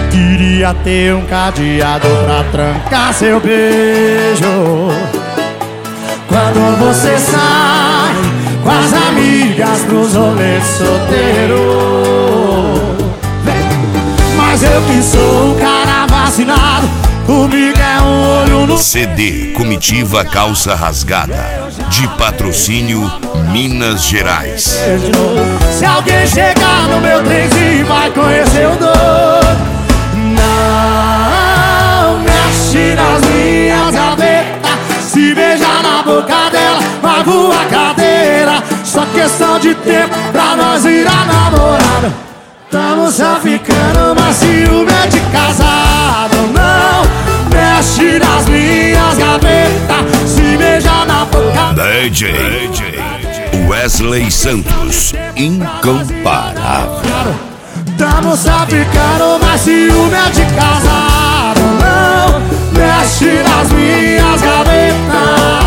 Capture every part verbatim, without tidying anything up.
Queria ter um cadeado pra trancar seu beijo. Quando você sai com as amigas pros rolês solteiro. Mas eu que sou um cara vacinado, comigo é um olho no... C D Comitiva Calça Rasgada, de patrocínio Minas Gerais. Se alguém chegar no meu trenzinho vai conhecer o doido. Não mexe nas minhas gavetas, se beijar na boca dela vai voar cadeira. Só questão de tempo pra nós virar namorado. Tamo só ficando, mas ciúme é de casado. Não mexe nas minhas gavetas, se beijar na boca. D J Wesley Santos, incomparável. Tamo só ficando, mas ciúme é de casado. Não mexe nas minhas gavetas.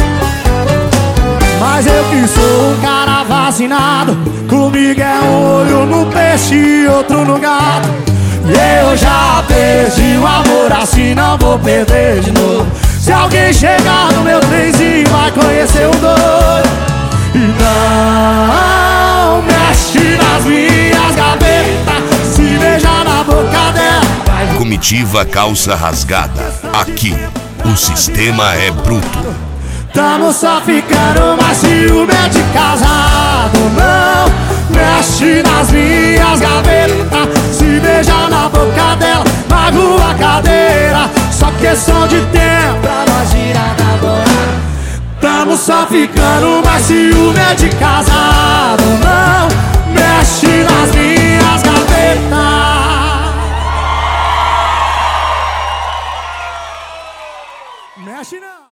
Mas eu que sou um cara vacinado, comigo é um olho no peixe e outro no gato. E eu já perdi o amor, assim não vou perder de novo. Se alguém chegar no meu trenzinho vai conhecer o doido. E não mexe nas minhas gavetas, se beijar na boca dela vai... Comitiva Calça Rasgada, aqui o sistema é bruto. Tamo só ficando, mas ciúme é de casado. Não mexe nas minhas gavetas, se beijar na boca dela vai voar cadeira. Só questão de tempo pra nós girar na bola. Tamo só ficando, mas ciúme é de casado. Não mexe nas minhas gavetas. Mexe não.